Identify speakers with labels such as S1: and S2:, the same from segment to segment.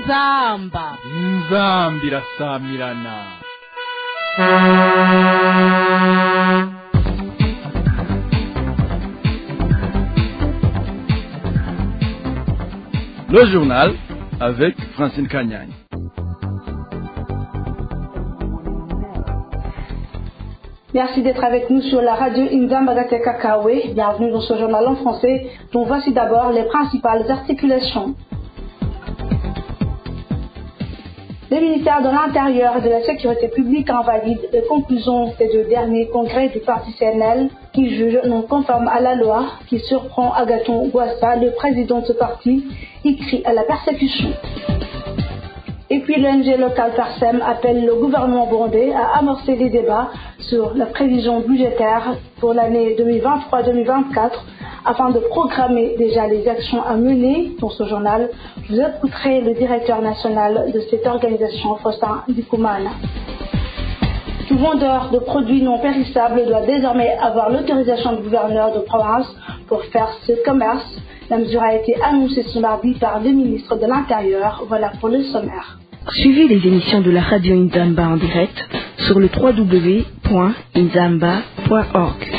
S1: inzamba
S2: irasamirana. Le journal avec Francine Kanyagne.
S3: Merci d'être avec nous sur la radio Inzamba Kakawe. Bienvenue dans ce journal en français, dont voici d'abord les principales articulations. Le ministère de l'Intérieur et de la Sécurité publique invalide les conclusions des deux derniers congrès du Parti CNL qui juge non conforme à la loi, qui surprend Agathon Rwasa, le président de ce parti, qui crie à la persécution. Et puis l'ONG locale Parsem appelle le gouvernement burundais à amorcer les débats sur la prévision budgétaire pour l'année 2023-2024 afin de programmer déjà les actions à mener. Dans ce journal, vous écouterez le directeur national de cette organisation, Faustin Ndikumana. Tout vendeur de produits non périssables doit désormais avoir l'autorisation du gouverneur de province pour faire ce commerce. La mesure a été annoncée ce mardi par le ministre de l'Intérieur. Voilà pour le sommaire.
S4: Suivez les émissions de la radio Inzamba en direct sur le www.inzamba.org.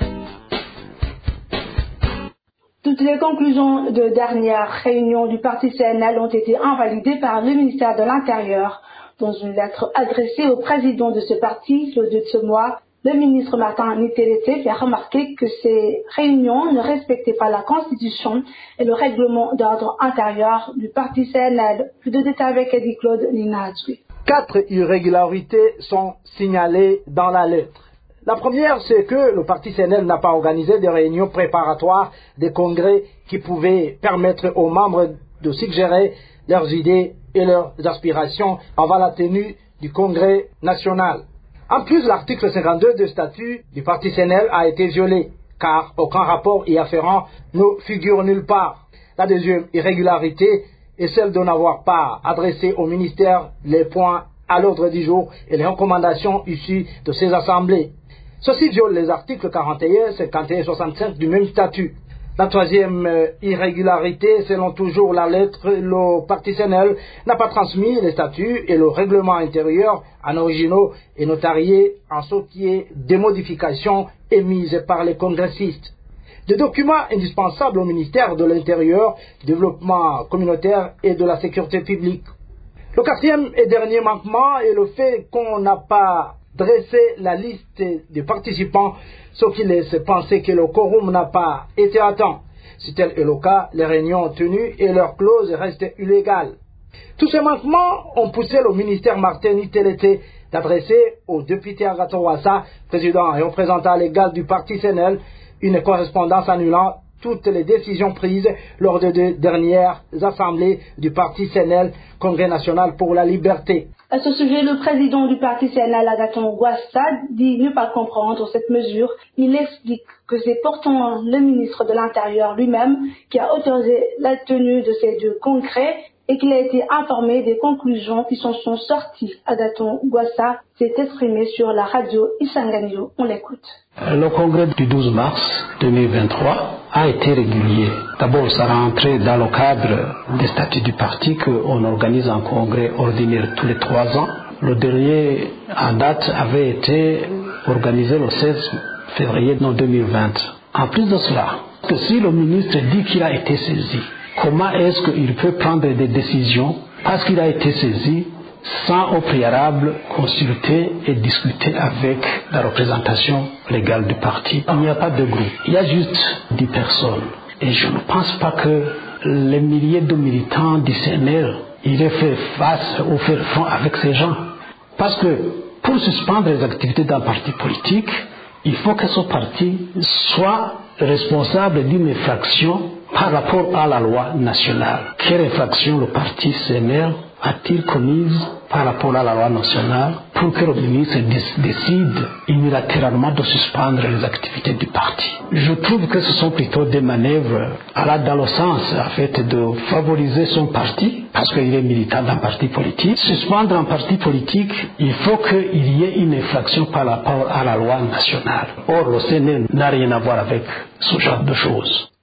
S3: Toutes les conclusions de dernière réunion du Parti CNL ont été invalidées par le ministère de l'Intérieur. Dans une lettre adressée au président de ce parti, le 2 de ce mois, le ministre Martin Nitelete fait remarquer que ces réunions ne respectaient pas la Constitution et le règlement d'ordre intérieur du Parti CNL. Plus de détails avec Eddie Claude Ninazui.
S5: 4 irrégularités sont signalées dans la lettre. La première, c'est que le Parti CNL n'a pas organisé des réunions préparatoires des congrès qui pouvaient permettre aux membres de suggérer leurs idées et leurs aspirations avant la tenue du congrès national. En plus, l'article 52 du statut du Parti CNL a été violé, car aucun rapport y afférent ne figure nulle part. La deuxième irrégularité est celle de n'avoir pas adressé au ministère les points à l'ordre du jour et les recommandations issues de ces assemblées. Ceci viole les articles 41, 51 et 65 du même statut. La troisième irrégularité, selon toujours la lettre, le Parti CNL n'a pas transmis les statuts et le règlement intérieur en originaux et notariés en ce qui est des modifications émises par les congressistes. Des documents indispensables au ministère de l'Intérieur, du Développement communautaire et de la Sécurité publique. Le quatrième et dernier manquement est le fait qu'on n'a pas dressé la liste des participants, ce qui laisse penser que le quorum n'a pas été atteint. Si tel est le cas, les réunions tenues et leurs clauses restent illégales. Tous ces manquements ont poussé le ministère Martin Nitelete d'adresser au député Agathon Rwasa, président et représentant légal du Parti CNL, une correspondance annulant toutes les décisions prises lors des deux dernières assemblées du Parti CNL, Congrès national pour la liberté.
S3: À ce sujet, le président du Parti CNL, Agathon Rwasa, dit ne pas comprendre cette mesure. Il explique que c'est pourtant le ministre de l'Intérieur lui-même qui a autorisé la tenue de ces deux congrès et qu'il a été informé des conclusions qui sont sorties. Agathon Rwasa s'est exprimé sur la radio Isanganiro. On l'écoute.
S6: Le congrès du 12 mars 2023 a été régulier. D'abord, ça rentrait dans le cadre des statuts du parti qu'on organise un congrès ordinaire tous les 3 ans. Le dernier en date avait été organisé le 16 février 2020. En plus de cela, si le ministre dit qu'il a été saisi, comment est-ce qu'il peut prendre des décisions parce qu'il a été saisi sans au préalable consulter et discuter avec la représentation légale du parti? Il n'y a pas de groupe, il y a juste 10 personnes. Et je ne pense pas que les milliers de militants du CNL iraient faire face ou faire front avec ces gens. Parce que pour suspendre les activités d'un parti politique, il faut que ce parti soit responsable d'une infraction par rapport à la loi nationale. Quelle infraction le parti CNL a-t-il commise par rapport à la loi nationale pour que le ministre décide unilatéralement de suspendre les activités du parti? Je trouve que ce sont plutôt des manœuvres allant dans le sens en fait, de favoriser son parti parce qu'il est militant d'un parti politique. Suspendre un parti politique, il faut qu'il y ait une infraction par rapport à la loi nationale. Or, le CNL n'a rien à voir avec ce genre de choses.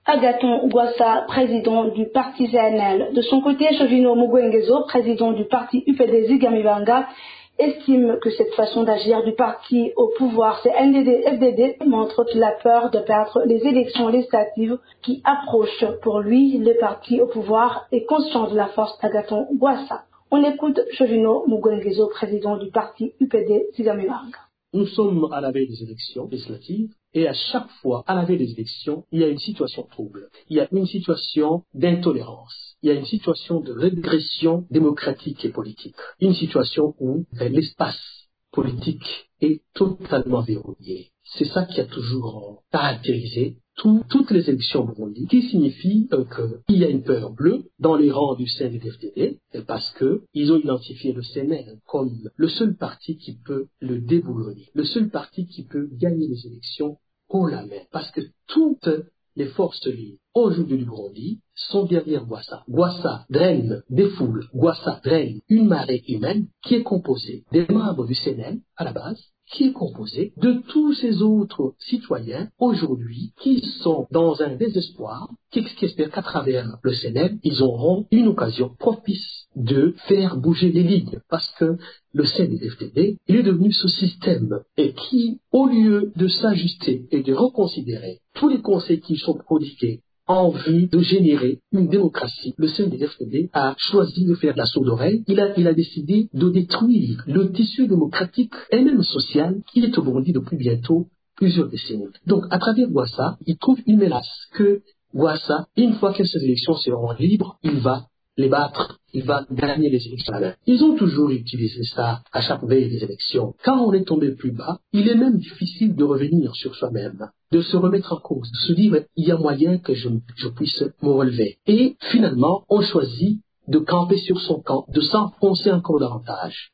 S3: Agathon Rwasa, président du parti CNL. De son côté, Jovino Mugwengezo, président du parti UPD Zigamibanga, estime que cette façon d'agir du parti au pouvoir, CNDD-FDD, montre la peur de perdre les élections législatives qui approchent. Pour lui, le parti au pouvoir est conscient de la force d'Agathon Rwasa. On écoute Jovino Mugwengezo, président du parti UPD Zigamibanga.
S1: Nous sommes à la veille des élections législatives et à chaque fois, à la veille des élections, il y a une situation trouble. Il y a une situation d'intolérance. Il y a une situation de régression démocratique et politique. Une situation où l'espace politique est totalement verrouillé. C'est ça qui a toujours caractérisé toutes les élections au Burundi, qui signifie qu'il y a une peur bleue dans les rangs du CNDD-FDD, parce qu'ils ont identifié le CNL comme le seul parti qui peut le déboulonner, le seul parti qui peut gagner les élections haut la main, parce que toutes les forces libres aujourd'hui du Burundi sont derrière Rwasa. Rwasa draine des foules, Rwasa draine une marée humaine qui est composée des membres du CNL à la base, qui est composé de tous ces autres citoyens aujourd'hui qui sont dans un désespoir, qui espèrent qu'à travers le CNL, ils auront une occasion propice de faire bouger les lignes. Parce que le CNDD-FDD, il est devenu ce système et qui, au lieu de s'ajuster et de reconsidérer tous les conseils qui sont prodigués en vue de générer une démocratie, le CNDD-FDD a choisi de faire la sourde oreille. Il a décidé de détruire le tissu démocratique et même social qui est au Burundi depuis bientôt plusieurs décennies. Donc, à travers Rwasa, il trouve une menace que Rwasa, une fois que ces élections seront libres, il va les battre, il va gagner les élections. Ils ont toujours utilisé ça à chaque veille des élections. Quand on est tombé plus bas, il est même difficile de revenir sur soi-même, de se remettre en cause, de se dire il y a moyen que je puisse me relever. Et finalement, on choisit de camper sur son camp, de s'enfoncer encore davantage.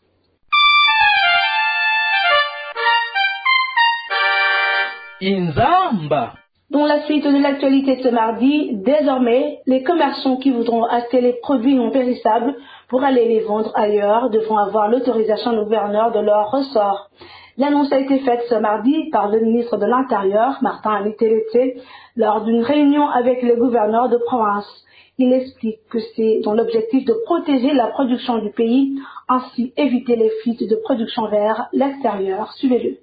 S2: Inzamba.
S3: Dans la suite de l'actualité ce mardi, désormais, les commerçants qui voudront acheter les produits non périssables pour aller les vendre ailleurs devront avoir l'autorisation du gouverneur de leur ressort. L'annonce a été faite ce mardi par le ministre de l'Intérieur, Martin Niteretse, lors d'une réunion avec les gouverneurs de province. Il explique que c'est dans l'objectif de protéger la production du pays, ainsi éviter les fuites de production vers l'extérieur. Suivez-le.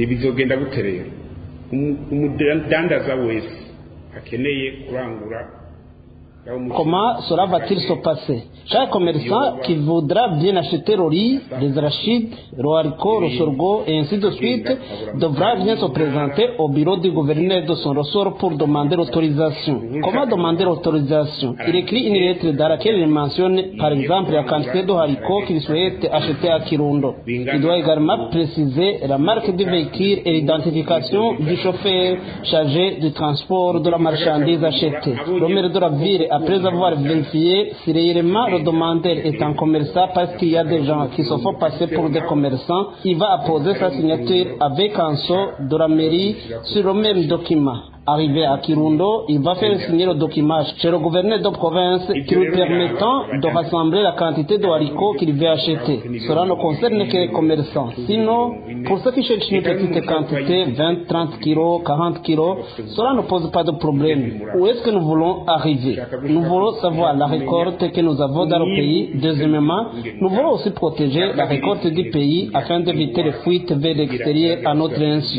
S7: umudandaza wese akeneye kurangura
S6: Comment cela va-t-il se passer? Chaque commerçant qui voudra bien acheter le riz, les arachides, le haricot, le sorgho et ainsi de suite devra bien se présenter au bureau du gouverneur de son ressort pour demander l'autorisation. Comment demander l'autorisation? Il écrit une lettre dans laquelle il mentionne par exemple la quantité de haricots qu'il souhaite acheter à Kirundo. Il doit également préciser la marque du véhicule et l'identification du chauffeur chargé du transport de la marchandise achetée. Le maire de la ville, après avoir vérifié si réellement le demandeur est un commerçant parce qu'il y a des gens qui se font passer pour des commerçants, il va apposer sa signature avec un sceau de la mairie sur le même document. Arrivé à Kirundo, il va faire signer le document chez le gouverneur de province qui lui permettant de rassembler la quantité de haricots qu'il veut acheter. Cela ne concerne que les commerçants. Sinon, pour ceux qui cherchent une petite quantité, 20, 30 kilos, 40 kilos, cela ne pose pas de problème. Où est-ce que nous voulons arriver? Nous voulons savoir la récolte que nous avons dans le pays. Deuxièmement, nous voulons aussi protéger la récolte du pays afin d'éviter les fuites vers l'extérieur à notre insu.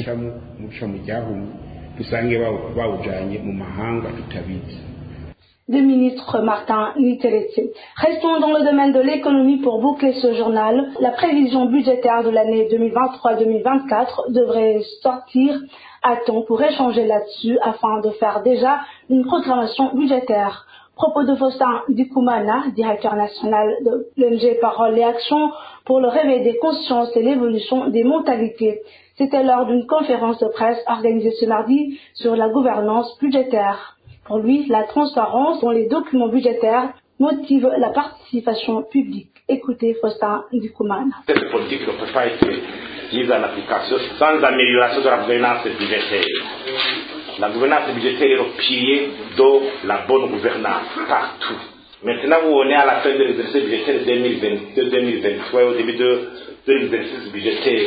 S3: Le ministre Martin Niteretse. Restons dans le domaine de l'économie pour boucler ce journal. La prévision budgétaire de l'année 2023-2024 devrait sortir à temps pour échanger là-dessus afin de faire déjà une programmation budgétaire. Propos de Faustin Dikoumana, directeur national de l'ONG Parole et Action pour le réveil des consciences et l'évolution des mentalités. C'était lors d'une conférence de presse organisée ce mardi sur la gouvernance budgétaire. Pour lui, la transparence dans les documents budgétaires motive la participation publique. Écoutez Faustin Dikoumana.
S8: Cette politique ne peut pas être mise en application sans amélioration de la gouvernance budgétaire. La gouvernance budgétaire est le pilier de la bonne gouvernance partout. Maintenant, où on est à la fin de l'exercice budgétaire 2022-2023 et au début de l'exercice budgétaire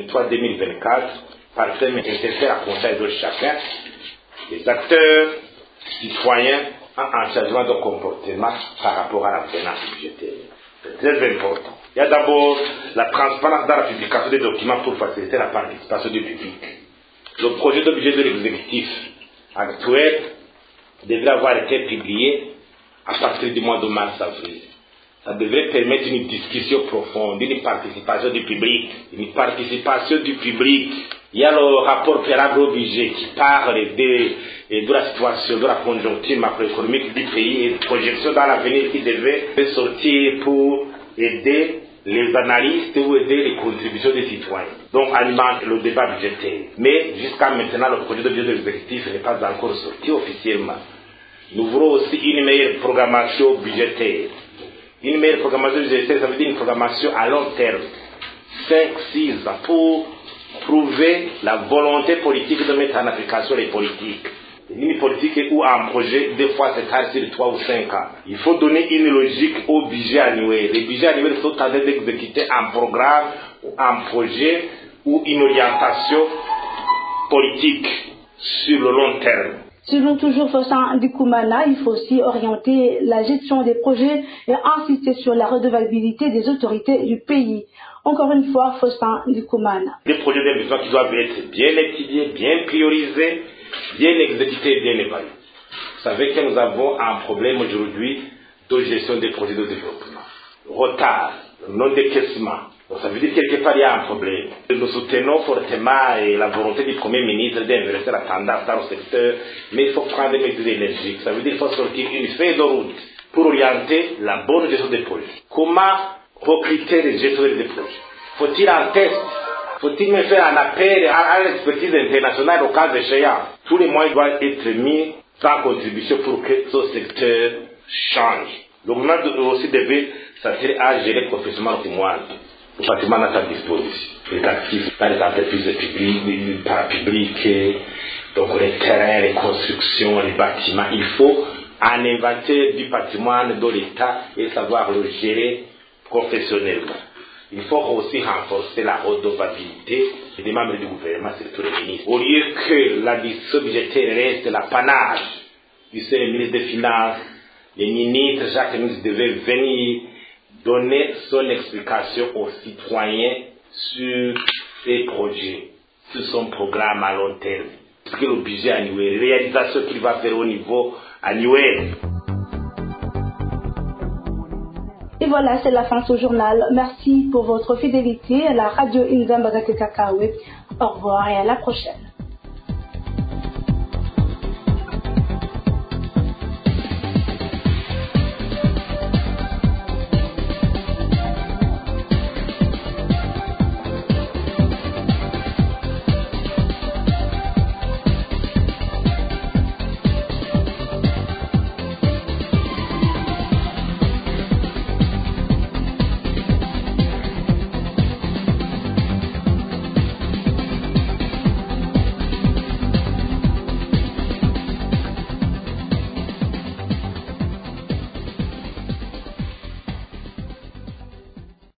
S8: 2023-2024, par thème interfère à conseil de chacun, les acteurs citoyens un changement de comportement par rapport à la gouvernance budgétaire. C'est très important. Il y a d'abord la transparence dans la publication des documents pour faciliter la participation du public. Le projet de budget de l'exécutif actuel devrait avoir été publié à partir du mois de mars-avril. Ça devrait permettre une discussion profonde, une participation du public. Une participation du public. Il y a le rapport préalable au budget qui parle de la situation, de la conjoncture macroéconomique du pays et de projections dans l'avenir qui devait sortir pour aider les analystes ou aider les contributions des citoyens. Donc alimente le débat budgétaire. Mais jusqu'à maintenant, le projet de budget de l'exécutif n'est pas encore sorti officiellement. Nous voulons aussi une meilleure programmation budgétaire. Une meilleure programmation budgétaire, ça veut dire une programmation à long terme. 5-6 ans pour prouver la volonté politique de mettre en application les politiques. Une politique ou un projet, des fois c'est tard sur 3 ou 5 ans. Il faut donner une logique au budget annuel. Les budgets annuels sont en train d'exécuter un programme, ou un projet ou une orientation politique sur le long terme.
S3: Selon toujours Faustin Ndikoumana, il faut aussi orienter la gestion des projets et insister sur la redevabilité des autorités du pays. Encore une fois, Faustin Ndikoumana.
S8: Des projets d'investissement qui doivent être bien étudiés, bien priorisés, bien exécutés et bien évalués. Vous savez que nous avons un problème aujourd'hui de gestion des projets de développement. Retard, non-décaissement. Donc ça veut dire quelque part il y a un problème. Nous soutenons fortement la volonté du Premier ministre d'inverser la tendance dans le secteur, mais il faut prendre des mesures énergiques. Ça veut dire qu'il faut sortir une feuille de route pour orienter la bonne gestion des projets. Comment recruter les gestionnaires des projets? Faut-il un test? Faut-il même faire un appel à l'expertise internationale au cas échéant? Tous les moyens doivent être mis en contribution pour que ce secteur change. Le gouvernement aussi devait s'attirer à gérer professionnellement le patrimoine. Le patrimoine à sa disposition. Les actifs dans les entreprises publiques, parapubliques, donc les terrains, les constructions, les bâtiments. Il faut un inventaire du patrimoine de l'État et savoir le gérer professionnellement. Il faut aussi renforcer la redevabilité des membres du gouvernement, surtout les ministres. Au lieu que la discussion budgétaire reste l'apanage du seul ministre des Finances, les ministres, chaque ministre devait venir donner son explication aux citoyens sur ses projets, sur son programme à long terme. Parce que le budget annuel, réalisation qu'il va faire au niveau annuel.
S3: Et voilà, c'est la fin de ce journal. Merci pour votre fidélité à la radio Inzamba Kakawe. Au revoir et à la prochaine.